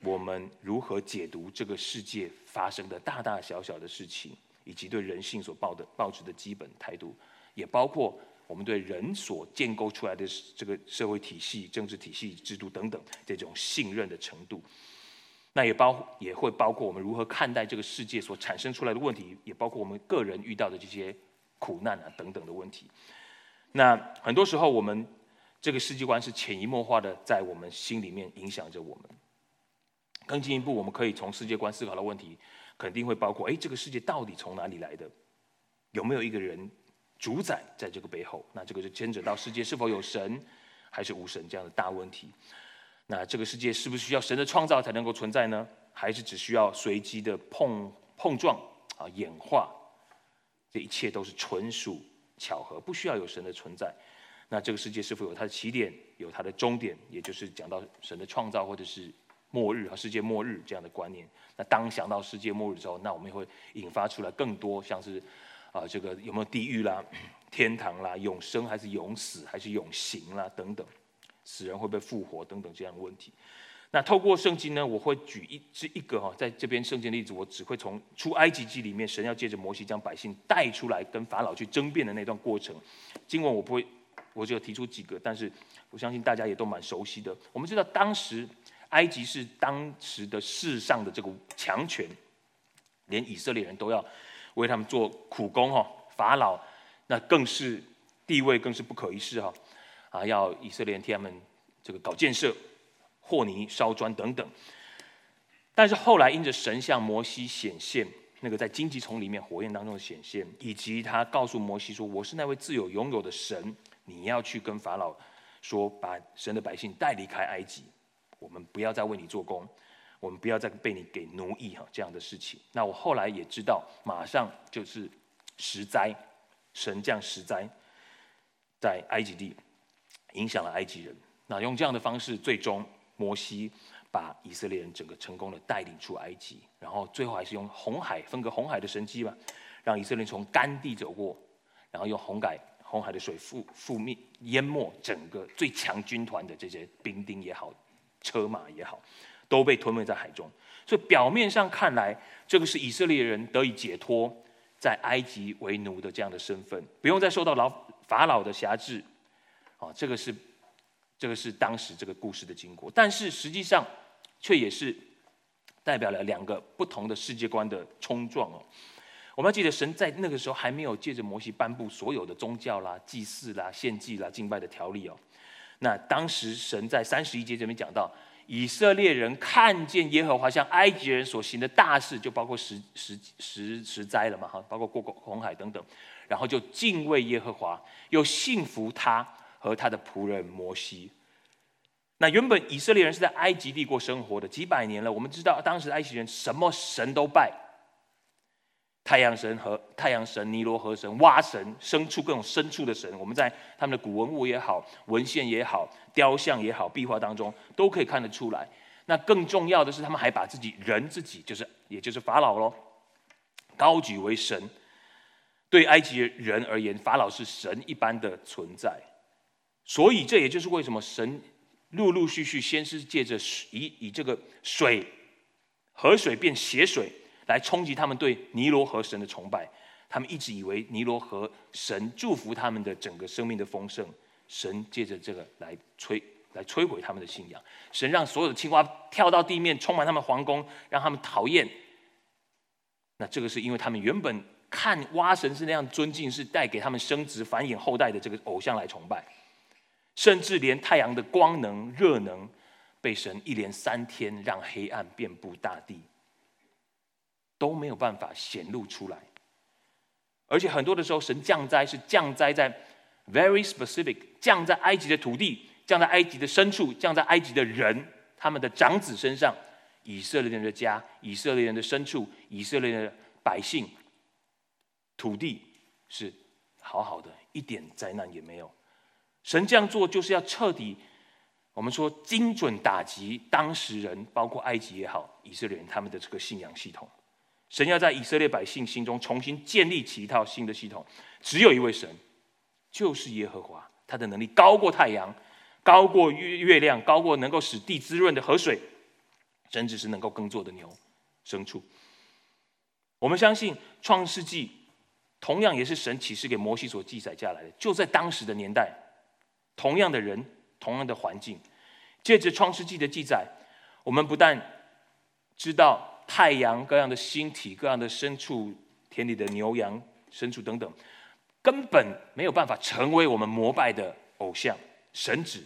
我们如何解读这个世界发生的大大小小的事情，以及对人性所抱的抱持的基本态度，也包括我们对人所建构出来的这个社会体系、政治体系、制度等等这种信任的程度。那也包也会包括我们如何看待这个世界所产生出来的问题，也包括我们个人遇到的这些苦难啊等等的问题。那很多时候，我们这个世界观是潜移默化的在我们心里面影响着我们。更进一步，我们可以从世界观思考的问题，肯定会包括：哎，这个世界到底从哪里来的？有没有一个人主宰在这个背后？那这个就牵扯到世界是否有神，还是无神这样的大问题。那这个世界是不是需要神的创造才能够存在呢？还是只需要随机的碰碰撞啊演化？这一切都是纯属巧合，不需要有神的存在。那这个世界是否有它的起点，有它的终点？也就是讲到神的创造，或者是末日和世界末日这样的观念。那当想到世界末日之后，那我们会引发出来更多像是啊、呃、这个有没有地狱啦、天堂啦、永生还是永死还是永刑啦等等，死人会不会复活等等这样的问题。那透过圣经呢，我会举一这一个哈，在这边圣经的例子，我只会从出埃及记里面，神要借着摩西将百姓带出来，跟法老去争辩的那段过程。经文我不会，我只有提出几个，但是我相信大家也都蛮熟悉的。我们知道当时埃及是当时的世上的这个强权，连以色列人都要为他们做苦工哈，法老那更是地位更是不可一世哈，啊，要以色列人替他们这个搞建设。和泥、烧砖等等，但是后来因着神向摩西显现，那个在荆棘丛里面火焰当中的显现，以及他告诉摩西说：“我是那位自有永有的神，你要去跟法老说，把神的百姓带离开埃及，我们不要再为你做工，我们不要再被你给奴役哈这样的事情。”那我后来也知道，马上就是十灾，神降十灾在埃及地，影响了埃及人。那用这样的方式，最终摩西把以色列人整个成功的带领出埃及，然后最后还是用红海分隔红海的神迹吧，让以色列人从干地走过，然后用红海红海的水覆覆灭淹没整个最强军团的这些兵丁也好，车马也好，都被吞没在海中。所以表面上看来，这个是以色列人得以解脱在埃及为奴的这样的身份，不用再受到老法老的辖制，啊，这个是。这个是当时这个故事的经过，但是实际上却也是代表了两个不同的世界观的冲撞哦。我们要记得，神在那个时候还没有借着摩西颁布所有的宗教啦、祭祀啦、献祭啦、敬拜的条例哦。那当时神在三十一节这边讲到，以色列人看见耶和华向埃及人所行的大事，就包括十十十十灾了嘛，哈，包括过红海等等，然后就敬畏耶和华，又信服他和他的仆人摩西。那原本以色列人是在埃及地过生活的几百年了，我们知道当时埃及人什么神都拜，太阳神和太阳神、尼罗河神、蛙神、牲畜各种牲畜的神，我们在他们的古文物也好、文献也好、雕像也好、壁画当中都可以看得出来。那更重要的是，他们还把自己人自己就是也就是法老咯，高举为神。对埃及人而言，法老是神一般的存在。所以这也就是为什么神陆陆续续先是借着以以这个水河水变血水来冲击他们对尼罗河神的崇拜。他们一直以为尼罗河神祝福他们的整个生命的丰盛，神借着这个来摧来摧毁他们的信仰。神让所有的青蛙跳到地面，充满他们皇宫，让他们讨厌。那这个是因为他们原本看蛙神是那样尊敬，是带给他们生殖繁衍后代的这个偶像来崇拜。甚至连太阳的光能、热能，被神一连三天让黑暗遍布大地，都没有办法显露出来。而且很多的时候，神降灾是降灾在 very specific， 降在埃及的土地，降在埃及的牲畜，降在埃及的人，他们的长子身上。以色列人的家、以色列人的牲畜、以色列人的百姓，土地是好好的，一点灾难也没有。神这样做就是要彻底，我们说精准打击当时人，包括埃及也好，以色列人他们的这个信仰系统。神要在以色列百姓心中重新建立起一套新的系统。只有一位神，就是耶和华，他的能力高过太阳，高过月亮，高过能够使地滋润的河水。 甚至是能够耕作的牛、牲畜。我们相信创世纪同样也是神启示给摩西所记载下来的，就在当时的年代，同样的人，同样的环境。借着创世纪的记载，我们不但知道太阳各样的星体、各样的牲畜、田里的牛羊、牲畜等等，根本没有办法成为我们膜拜的偶像神旨。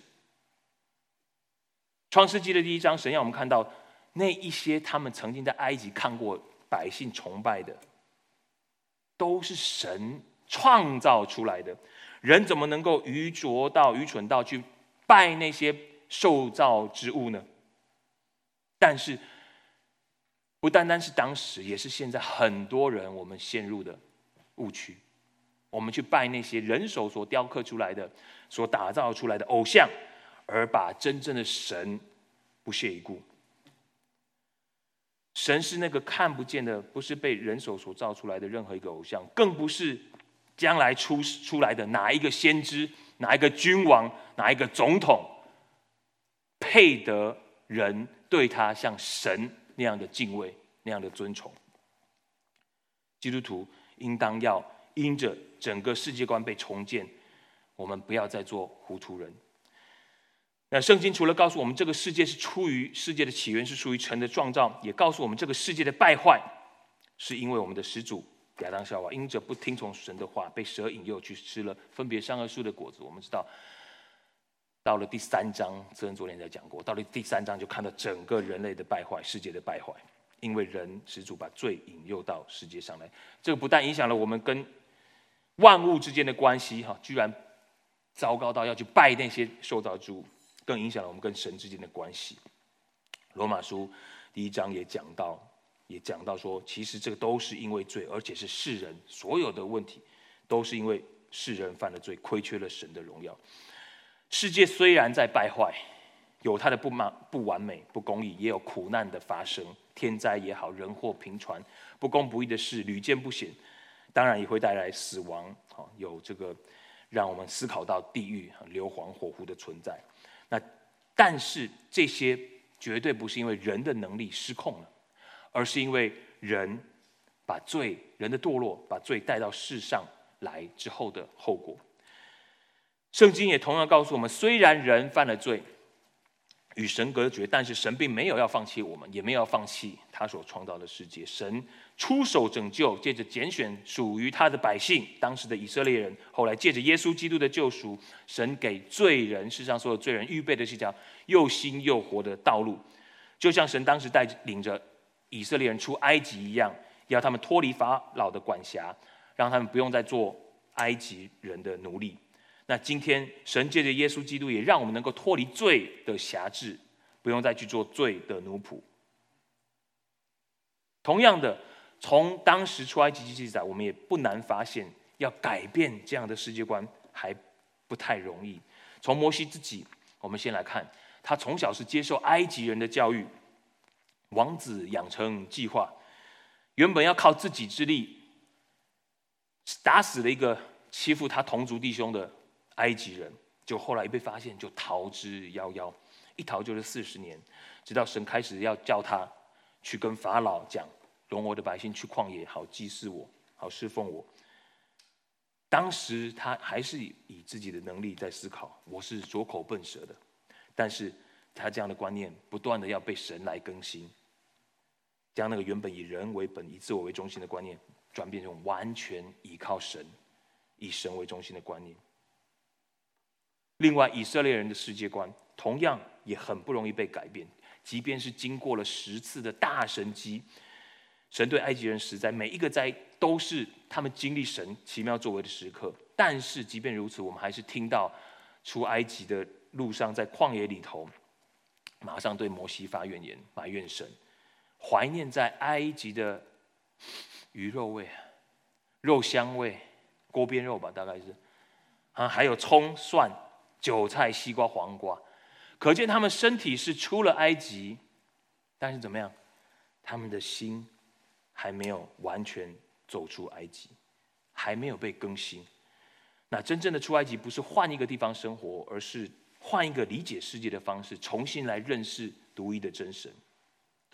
创世纪的第一章，神让我们看到那一些他们曾经在埃及看过百姓崇拜的，都是神创造出来的。人怎么能够愚拙到愚蠢到去拜那些受造之物呢？但是不单单是当时，也是现在很多人我们陷入的误区。我们去拜那些人手所雕刻出来的、所打造出来的偶像，而把真正的神不屑一顾。神是那个看不见的，不是被人手所造出来的任何一个偶像，更不是将来出出来的哪一个先知、哪一个君王、哪一个总统，配得人对他像神那样的敬畏、那样的尊崇。基督徒应当要因着整个世界观被重建，我们不要再做糊涂人。那圣经除了告诉我们这个世界是出于世界的起源是属于神的创造，也告诉我们这个世界的败坏是因为我们的始祖亚当夏娃因着不听从神的话，被蛇引诱去吃了分别善恶树的果子。我们知道到了第三章，这人昨天才讲过，到了第三章就看到整个人类的败坏，世界的败坏，因为人始祖把罪引诱到世界上来。这个不但影响了我们跟万物之间的关系，居然糟糕到要去拜那些受造之物，更影响了我们跟神之间的关系。罗马书第一章也讲到，也讲到说，其实这个都是因为罪，而且是世人所有的问题，都是因为世人犯了罪，亏缺了神的荣耀。世界虽然在败坏，有它的不满、不完美、不公义，也有苦难的发生，天灾也好，人祸频传，不公不义的事屡见不鲜，当然也会带来死亡，有这个让我们思考到地狱、硫磺火湖的存在。那但是这些绝对不是因为人的能力失控了，而是因为人把罪、人的堕落，把罪带到世上来之后的后果。圣经也同样告诉我们，虽然人犯了罪，与神隔绝，但是神并没有要放弃我们，也没有要放弃他所创造的世界。神出手拯救，借着拣选属于他的百姓，当时的以色列人，后来借着耶稣基督的救赎，神给罪人，世上所有罪人预备的是一条又新又活的道路。就像神当时带领着以色列人出埃及一样，要他们脱离法老的管辖，让他们不用再做埃及人的奴隶。那今天神借着耶稣基督也让我们能够脱离罪的辖制，不用再去做罪的奴仆。同样的，从当时出埃及记记载，我们也不难发现，要改变这样的世界观还不太容易。从摩西自己，我们先来看，他从小是接受埃及人的教育，王子养成计划，原本要靠自己之力打死了一个欺负他同族弟兄的埃及人，就后来一被发现就逃之夭夭，一逃就是四十年，直到神开始要叫他去跟法老讲，容我的百姓去旷野，好祭祀我，好侍奉我。当时他还是以自己的能力在思考，我是拙口笨舌的，但是他这样的观念不断的要被神来更新，将那个原本以人为本、以自我为中心的观念，转变成完全依靠神、以神为中心的观念。另外，以色列人的世界观同样也很不容易被改变，即便是经过了十次的大神迹，神对埃及人实在每一个灾都是他们经历神奇妙作为的时刻。但是即便如此，我们还是听到出埃及的路上，在旷野里头，马上对摩西发怨言，埋怨神，怀念在埃及的鱼肉味、肉香味、锅边肉吧，大概是啊，还有葱蒜、韭菜、西瓜、黄瓜，可见他们身体是出了埃及，但是怎么样？他们的心还没有完全走出埃及，还没有被更新。那真正的出埃及不是换一个地方生活，而是换一个理解世界的方式，重新来认识独一的真神。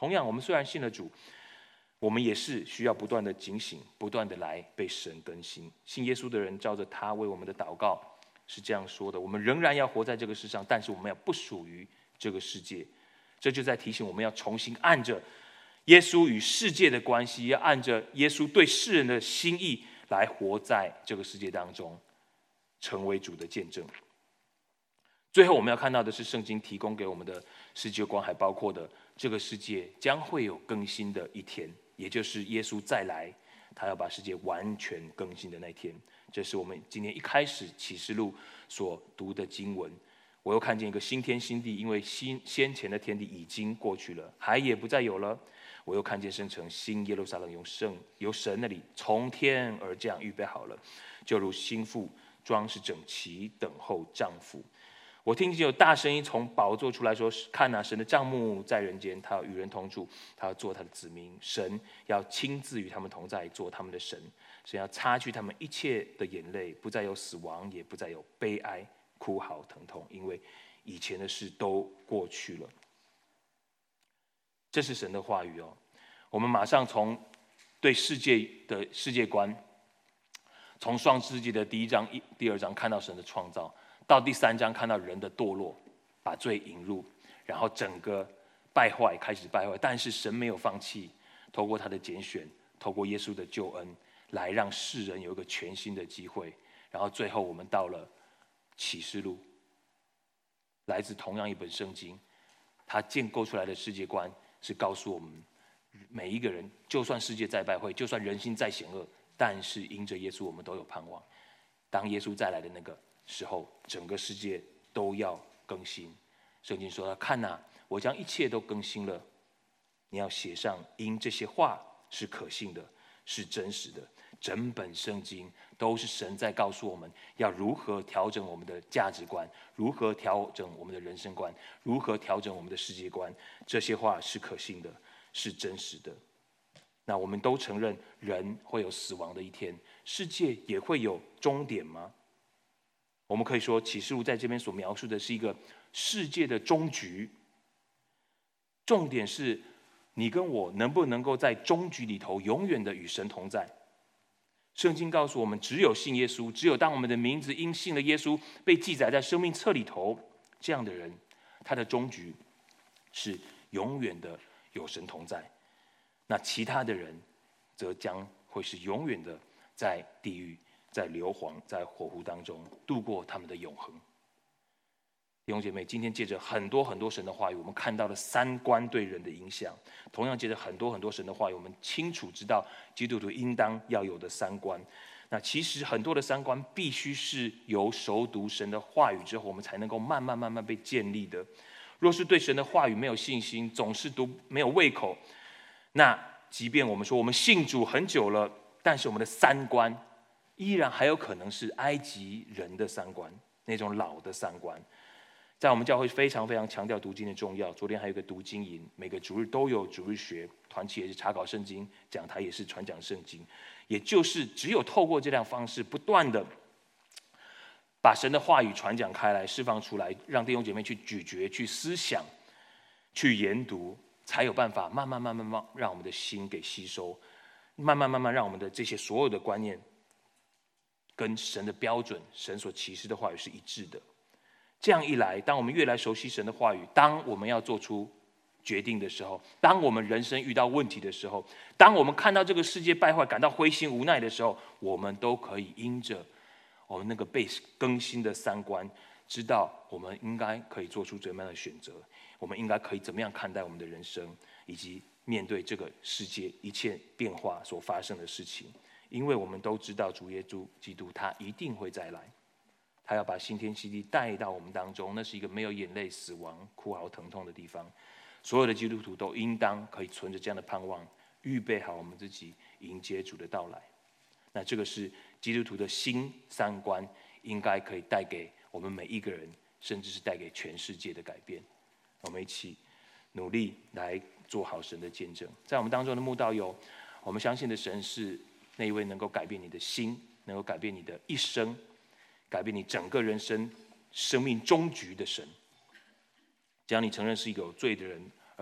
同样，我们虽然信了主，我们也是需要不断的警醒，不断的来被神更新。信耶稣的人照着他为我们的祷告是这样说的：我们仍然要活在这个世上，但是我们要不属于这个世界。这就在提醒我们要重新按着耶稣与世界的关系，要按着耶稣对世人的心意来活在这个世界当中，成为主的见证。最后我们要看到的是圣经提供给我们的世界观，还包括的这个世界将会有更新的一天，也就是耶稣再来，他要把世界完全更新的那天。这是我们今天一开始启示录所读的经文。我又看见一个新天新地，因为先前的天地已经过去了，海也不再有了。我又看见圣城新耶路撒冷由圣由神那里从天而降，预备好了，就如新妇装饰整齐，等候丈夫。我听见有大声音从宝座出来说：看啊，神的帐幕在人间，他要与人同住，他要做他的子民，神要亲自与他们同在，做他们的神。神要擦去他们一切的眼泪，不再有死亡，也不再有悲哀、哭嚎、疼痛，因为以前的事都过去了。这是神的话语哦。我们马上从对世界的世界观，从创世纪的第一章、第二章看到神的创造，到第三章看到人的堕落，把罪引入，然后整个败坏开始败坏，但是神没有放弃，透过他的拣选，透过耶稣的救恩，来让世人有一个全新的机会。然后最后我们到了启示录，来自同样一本圣经，它建构出来的世界观是告诉我们，每一个人，就算世界再败坏，就算人心再险恶，但是因着耶稣，我们都有盼望。当耶稣再来的那个时候，整个世界都要更新。圣经说：看哪，我将一切都更新了。你要写上，因这些话是可信的，是真实的。整本圣经都是神在告诉我们要如何调整我们的价值观，如何调整我们的人生观，如何调整我们的世界观。这些话是可信的，是真实的。那我们都承认人会有死亡的一天，世界也会有终点吗？我们可以说，启示录在这边所描述的是一个世界的终局。重点是你跟我能不能够在终局里头永远的与神同在。圣经告诉我们，只有信耶稣，只有当我们的名字因信了耶稣被记载在生命册里头，这样的人，他的终局是永远的有神同在。那其他的人则将会是永远的在地狱，在硫磺，在火湖当中度过他们的永恒。弟兄姐妹，今天借着很多很多神的话语，我们看到了三观对人的影响。同样借着很多很多神的话语，我们清楚知道基督徒应当要有的三观。那其实很多的三观必须是由熟读神的话语之后，我们才能够慢慢慢慢被建立的。若是对神的话语没有信心，总是读没有胃口，那即便我们说我们信主很久了，但是我们的三观依然还有可能是埃及人的三观，那种老的三观。在我们教会非常非常强调读经的重要。昨天还有一个读经营，每个主日都有主日学，团契也是查考圣经，讲台也是传讲圣经。也就是只有透过这样方式，不断的把神的话语传讲开来，释放出来，让弟兄姐妹去咀嚼、去思想、去研读，才有办法慢慢慢慢慢让我们的心给吸收，慢慢慢慢让我们的这些所有的观念跟神的标准、神所启示的话语是一致的。这样一来，当我们越来熟悉神的话语，当我们要做出决定的时候，当我们人生遇到问题的时候，当我们看到这个世界败坏感到灰心无奈的时候，我们都可以因着我们那个被更新的三观，知道我们应该可以做出怎么样的选择，我们应该可以怎么样看待我们的人生，以及面对这个世界一切变化所发生的事情。因为我们都知道主耶稣基督他一定会再来，他要把新天新地带到我们当中，那是一个没有眼泪、死亡、哭嚎、疼痛的地方。所有的基督徒都应当可以存着这样的盼望，预备好我们自己迎接主的到来。那这个是基督徒的新三观，应该可以带给我们每一个人，甚至是带给全世界的改变。我们一起努力来做好神的见证。在我们当中的慕道友，我们相信的神是那一位能够改变你的心，能够改变你的一生，改变你整个人生生命终局的神。只要你承认是一个有罪的人，而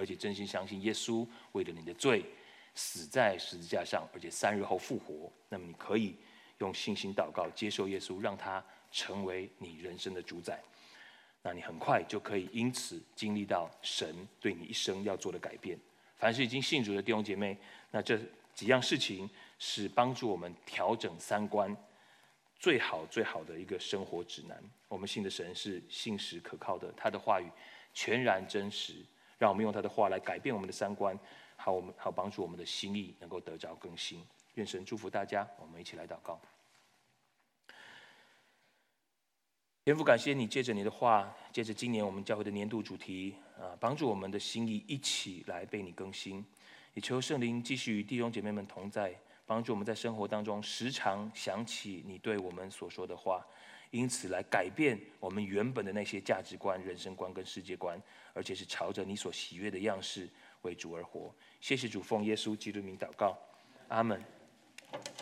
而且真心相信耶稣为了你的罪死在十字架上，而且三日后复活，那么你可以用信心祷告，接受耶稣，让他成为你人生的主宰。那你很快就可以因此经历到神对你一生要做的改变。凡是已经信主的弟兄姐妹，那这几样事情是帮助我们调整三观最好最好的一个生活指南。我们信的神是信实可靠的，他的话语全然真实，让我们用他的话来改变我们的三观，好我们好帮助我们的心意能够得着更新。愿神祝福大家，我们一起来祷告。天父，感谢你借着你的话，借着今年我们教会的年度主题啊，帮助我们的心意一起来被你更新。也求圣灵继续与弟兄姐妹们同在，帮助我们在生活当中时常想起你对我们所说的话，因此来改变我们原本的那些价值观、人生观跟世界观，而且是朝着你所喜悦的样式为主而活。谢谢主，奉耶稣基督名祷告，阿们。